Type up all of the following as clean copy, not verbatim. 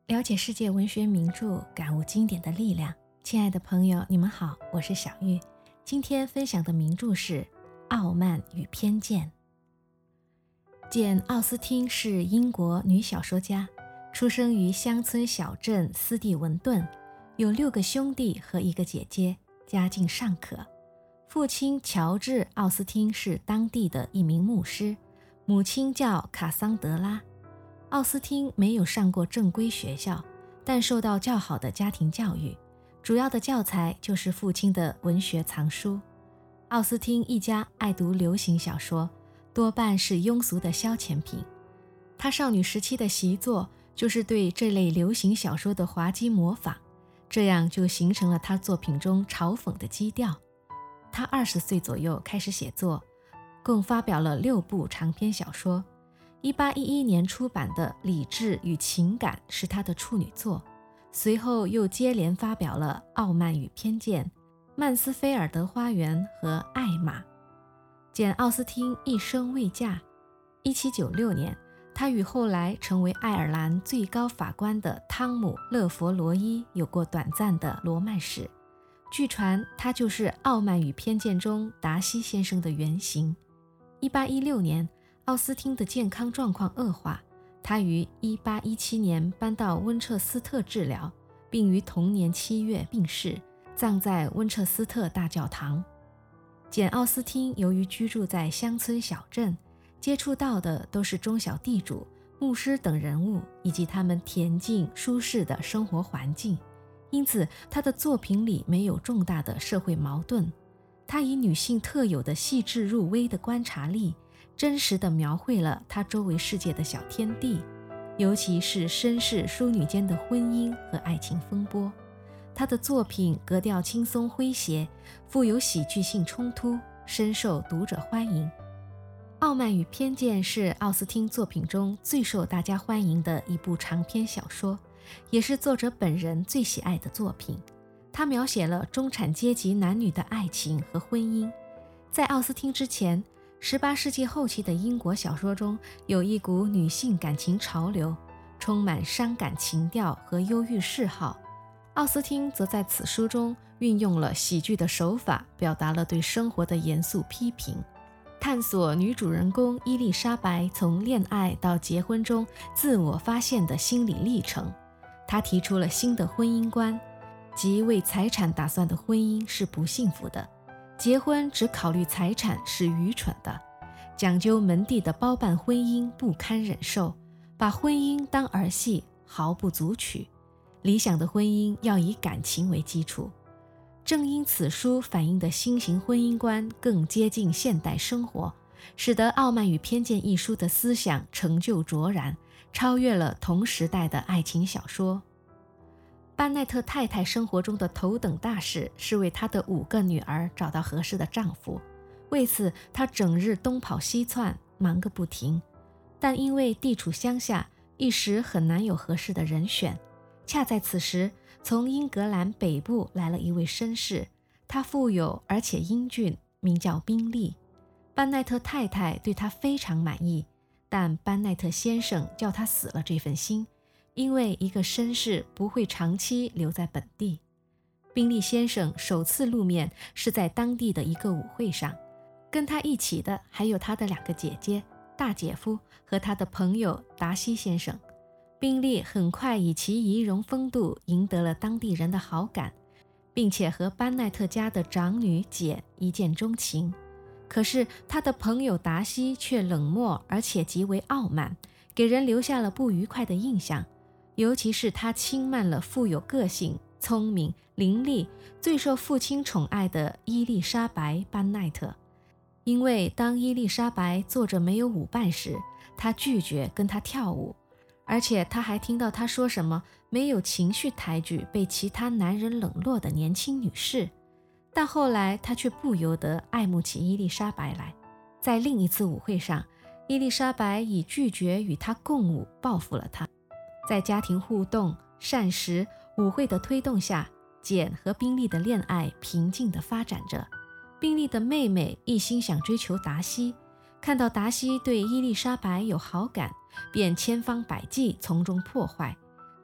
了解世界文学名著，感悟经典的力量。亲爱的朋友，你们好，我是小玉。今天分享的名著是《傲慢与偏见》。简·奥斯汀是英国女小说家，出生于乡村小镇斯蒂文顿，有6个兄弟和1个姐姐，家境尚可。父亲乔治·奥斯汀是当地的一名牧师，母亲叫卡桑德拉。奥斯汀没有上过正规学校，但受到较好的家庭教育，主要的教材就是父亲的文学藏书。奥斯汀一家爱读流行小说，多半是庸俗的消遣品。他少女时期的习作就是对这类流行小说的滑稽模仿，这样就形成了他作品中嘲讽的基调。他20岁左右开始写作，共发表了6部长篇小说。1811年出版的《理智与情感》是他的处女作，随后又接连发表了《傲慢与偏见》、《曼斯菲尔德花园》和《艾玛》。简·奥斯汀一生未嫁。1796年，他与后来成为爱尔兰最高法官的汤姆·勒佛罗伊有过短暂的罗曼史。据传，他就是《傲慢与偏见》中达西先生的原型。1816年，奥斯汀的健康状况恶化，他于1817年搬到温彻斯特治疗，并于同年7月病逝，葬在温彻斯特大教堂。简·奥斯汀由于居住在乡村小镇，接触到的都是中小地主、牧师等人物，以及他们恬静舒适的生活环境，因此他的作品里没有重大的社会矛盾。他以女性特有的细致入微的观察力，真实地描绘了他周围世界的小天地，尤其是绅士淑女间的婚姻和爱情风波。他的作品格调轻松诙谐，富有喜剧性冲突，深受读者欢迎。《傲慢与偏见》是奥斯汀作品中最受大家欢迎的一部长篇小说，也是作者本人最喜爱的作品。他描写了中产阶级男女的爱情和婚姻。在奥斯汀之前，18世纪后期的英国小说中有一股女性感情潮流，充满伤感情调和忧郁嗜好。奥斯汀则在此书中运用了喜剧的手法，表达了对生活的严肃批评，探索女主人公伊丽莎白从恋爱到结婚中自我发现的心理历程。他提出了新的婚姻观，即为财产打算的婚姻是不幸福的，结婚只考虑财产是愚蠢的，讲究门第的包办婚姻不堪忍受，把婚姻当儿戏毫不足取，理想的婚姻要以感情为基础。正因此书反映的新型婚姻观更接近现代生活，使得《傲慢与偏见》一书的思想成就卓然，超越了同时代的爱情小说。班奈特太太生活中的头等大事是为她的5个女儿找到合适的丈夫，为此她整日东跑西窜，忙个不停。但因为地处乡下，一时很难有合适的人选。恰在此时，从英格兰北部来了一位绅士，他富有而且英俊，名叫宾利。班奈特太太对他非常满意，但班奈特先生叫他死了这份心，因为一个绅士不会长期留在本地。宾利先生首次露面是在当地的一个舞会上，跟他一起的还有他的2个姐姐、大姐夫和他的朋友达西先生。宾利很快以其仪容风度赢得了当地人的好感，并且和班奈特家的长女简一见钟情。可是他的朋友达西却冷漠而且极为傲慢，给人留下了不愉快的印象，尤其是他轻慢了富有个性、聪明、伶俐、最受父亲宠爱的伊丽莎白·班奈特。因为当伊丽莎白坐着没有舞伴时，他拒绝跟她跳舞，而且他还听到他说什么没有情绪抬举被其他男人冷落的年轻女士。但后来他却不由得爱慕起伊丽莎白来。在另一次舞会上，伊丽莎白以拒绝与他共舞报复了他。在家庭互动、膳食、舞会的推动下，简和宾利的恋爱平静地发展着。宾利的妹妹一心想追求达西，看到达西对伊丽莎白有好感，便千方百计从中破坏。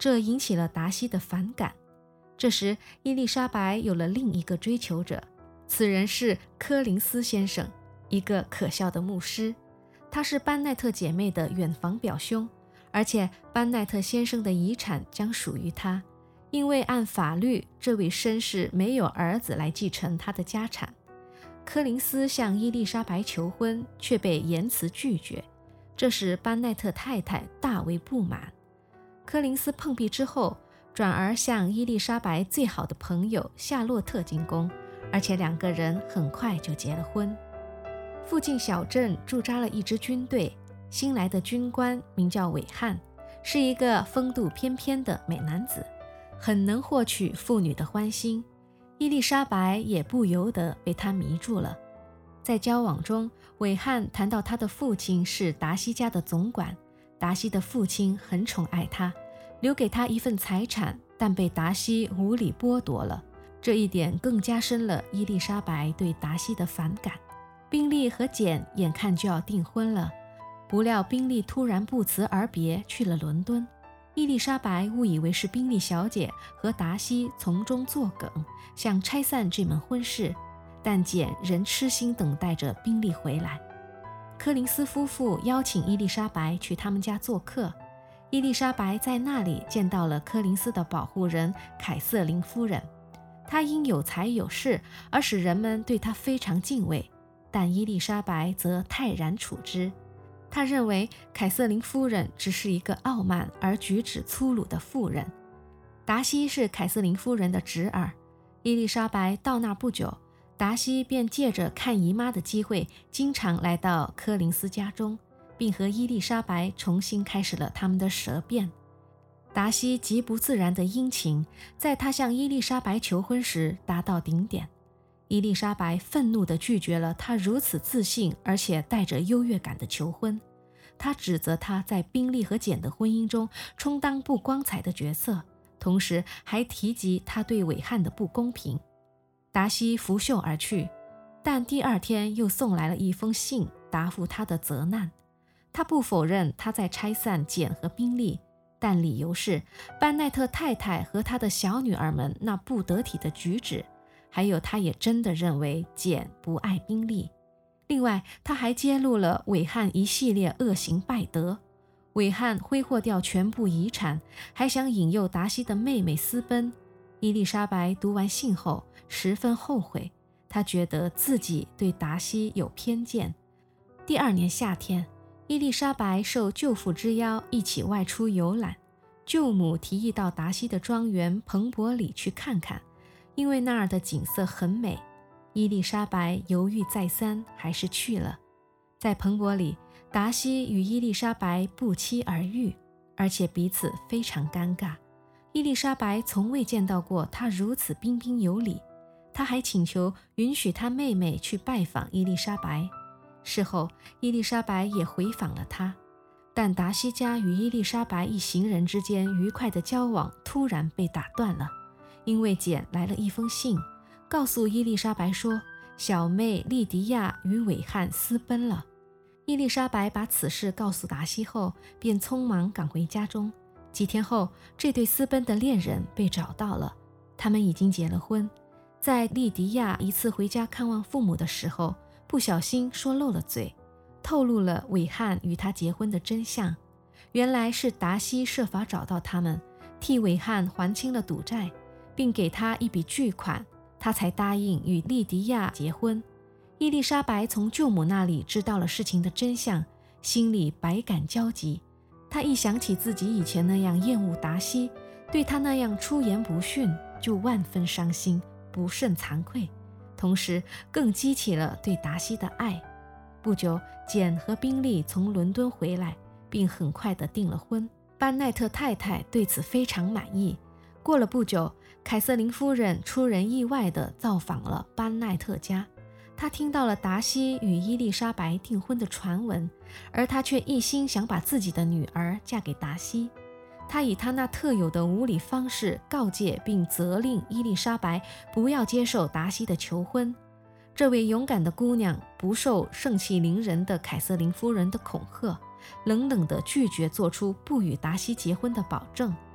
这引起了达西的反感。这时伊丽莎白有了另一个追求者，此人是柯林斯先生，一个可笑的牧师。他是班奈特姐妹的远房表兄，而且班奈特先生的遗产将属于他，因为按法律这位绅士没有儿子来继承他的家产。柯林斯向伊丽莎白求婚，却被严词拒绝，这使班奈特太太大为不满。柯林斯碰壁之后，转而向伊丽莎白最好的朋友夏洛特进宫，而且两个人很快就结了婚。附近小镇驻扎了一支军队，新来的军官名叫韦汉，是一个风度翩翩的美男子，很能获取妇女的欢心。伊丽莎白也不由得被他迷住了。在交往中，韦汉谈到他的父亲是达西家的总管，达西的父亲很宠爱他，留给他一份财产，但被达西无理剥夺了。这一点更加深了伊丽莎白对达西的反感。宾利和简眼看就要订婚了，不料宾利突然不辞而别，去了伦敦。伊丽莎白误以为是宾利小姐和达西从中作梗，想拆散这门婚事，但简仍痴心等待着宾利回来。柯林斯夫妇邀请伊丽莎白去他们家做客，伊丽莎白在那里见到了柯林斯的保护人凯瑟琳夫人。她因有才有势而使人们对她非常敬畏，但伊丽莎白则泰然处之。他认为凯瑟琳夫人只是一个傲慢而举止粗鲁的妇人。达西是凯瑟琳夫人的侄儿，伊丽莎白到那不久，达西便借着看姨妈的机会，经常来到柯林斯家中，并和伊丽莎白重新开始了他们的舌辩。达西极不自然的殷勤，在他向伊丽莎白求婚时达到顶点。伊丽莎白愤怒地拒绝了他如此自信而且带着优越感的求婚，她指责他在宾利和简的婚姻中充当不光彩的角色，同时还提及他对韦汉的不公平。达西拂袖而去，但第二天又送来了一封信答复他的责难。他不否认他在拆散简和宾利，但理由是班奈特太太和他的小女儿们那不得体的举止，还有他也真的认为简不爱宾利。另外，他还揭露了韦汉一系列恶行败德。韦汉挥霍掉全部遗产，还想引诱达西的妹妹私奔。伊丽莎白读完信后十分后悔，她觉得自己对达西有偏见。第二年夏天，伊丽莎白受舅父之邀一起外出游览，舅母提议到达西的庄园彭伯里去看看，因为那儿的景色很美。伊丽莎白犹豫再三，还是去了。在彭伯里，达西与伊丽莎白不期而遇，而且彼此非常尴尬。伊丽莎白从未见到过他如此彬彬有礼，他还请求允许他妹妹去拜访伊丽莎白。事后，伊丽莎白也回访了他，但达西家与伊丽莎白一行人之间愉快的交往突然被打断了，因为简来了一封信，告诉伊丽莎白说，小妹莉迪亚与韦汉私奔了。伊丽莎白把此事告诉达西后，便匆忙赶回家中。几天后，这对私奔的恋人被找到了，他们已经结了婚。在莉迪亚一次回家看望父母的时候，不小心说漏了嘴，透露了韦汉与他结婚的真相。原来是达西设法找到他们，替韦汉还清了赌债，并给他一笔巨款，他才答应与莉迪亚结婚。伊丽莎白从舅母那里知道了事情的真相，心里百感交集。她一想起自己以前那样厌恶达西，对他那样出言不逊，就万分伤心，不胜惭愧，同时更激起了对达西的爱。不久，简和宾利从伦敦回来，并很快地订了婚。班奈特太太对此非常满意。过了不久，凯瑟琳夫人出人意外地造访了班奈特家。她听到了达西与伊丽莎白订婚的传闻，而她却一心想把自己的女儿嫁给达西。她以她那特有的无理方式告诫并责令伊丽莎白不要接受达西的求婚。这位勇敢的姑娘不受盛气凌人的凯瑟琳夫人的恐吓，冷冷地拒绝做出不与达西结婚的保证。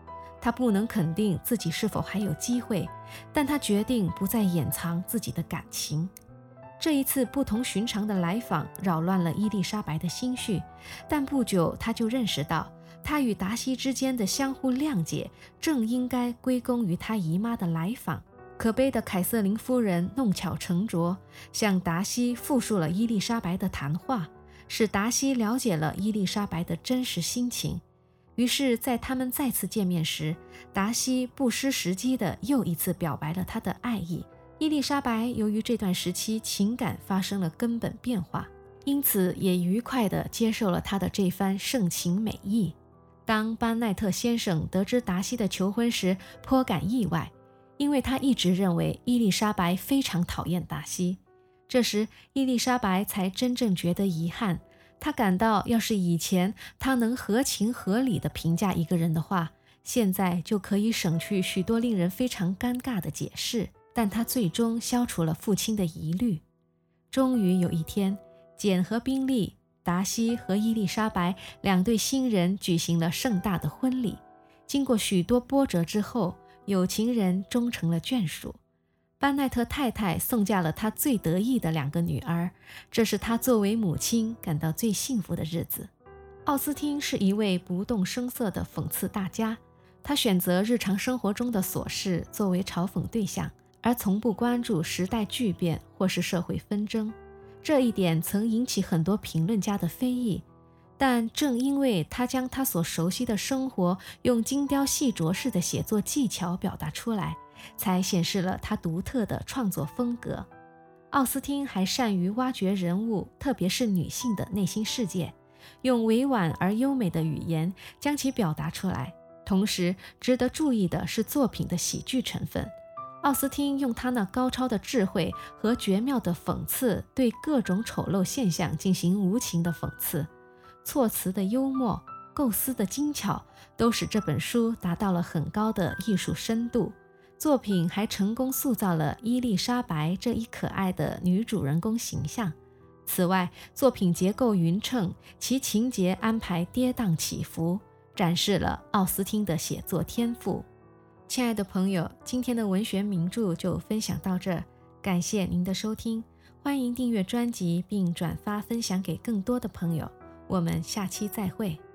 他不能肯定自己是否还有机会，但他决定不再掩藏自己的感情。这一次不同寻常的来访扰乱了伊丽莎白的心绪，但不久他就认识到，他与达西之间的相互谅解正应该归功于他姨妈的来访。可悲的凯瑟琳夫人弄巧成拙，向达西复述了伊丽莎白的谈话，使达西了解了伊丽莎白的真实心情。于是在他们再次见面时，达西不失时机地又一次表白了他的爱意。伊丽莎白由于这段时期情感发生了根本变化，因此也愉快地接受了他的这番盛情美意。当班奈特先生得知达西的求婚时，颇感意外，因为他一直认为伊丽莎白非常讨厌达西。这时伊丽莎白才真正觉得遗憾，她感到要是以前她能合情合理地评价一个人的话，现在就可以省去许多令人非常尴尬的解释。但她最终消除了父亲的疑虑。终于有一天，简和宾利、达西和伊丽莎白两对新人举行了盛大的婚礼。经过许多波折之后，有情人终成了眷属。班奈特太太送嫁了她最得意的2个女儿，这是她作为母亲感到最幸福的日子。奥斯汀是一位不动声色的讽刺大家，他选择日常生活中的琐事作为嘲讽对象，而从不关注时代巨变或是社会纷争。这一点曾引起很多评论家的非议，但正因为他将他所熟悉的生活用精雕细琢式的写作技巧表达出来，才显示了他独特的创作风格。奥斯汀还善于挖掘人物，特别是女性的内心世界，用委婉而优美的语言将其表达出来。同时值得注意的是作品的喜剧成分。奥斯汀用他那高超的智慧和绝妙的讽刺，对各种丑陋现象进行无情的讽刺。措辞的幽默，构思的精巧，都使这本书达到了很高的艺术深度。作品还成功塑造了伊丽莎白这一可爱的女主人公形象。此外，作品结构匀称，其情节安排跌宕起伏，展示了奥斯汀的写作天赋。亲爱的朋友，今天的文学名著就分享到这儿，感谢您的收听，欢迎订阅专辑并转发分享给更多的朋友，我们下期再会。